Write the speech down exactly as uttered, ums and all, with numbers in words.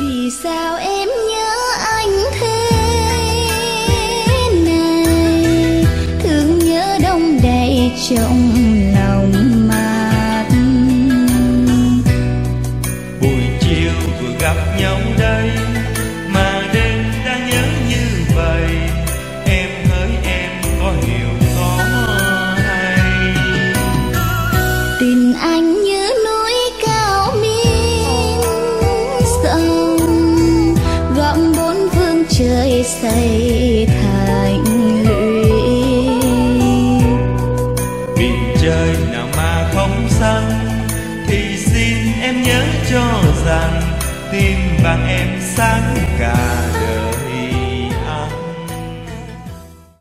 Vì sao em nhớ anh thế này, thương nhớ đông đầy trong lòng mát. Buổi chiều vừa gặp nhau đây mà đêm đã nhớ như vậy, em hỡi em có hiểu có hay. Tình anh như núi cao miên sông, gom bốn phương trời xây thành lũy. Biển trời nào mà không xanh thì xin em nhớ cho rằng tim vàng em sáng cả.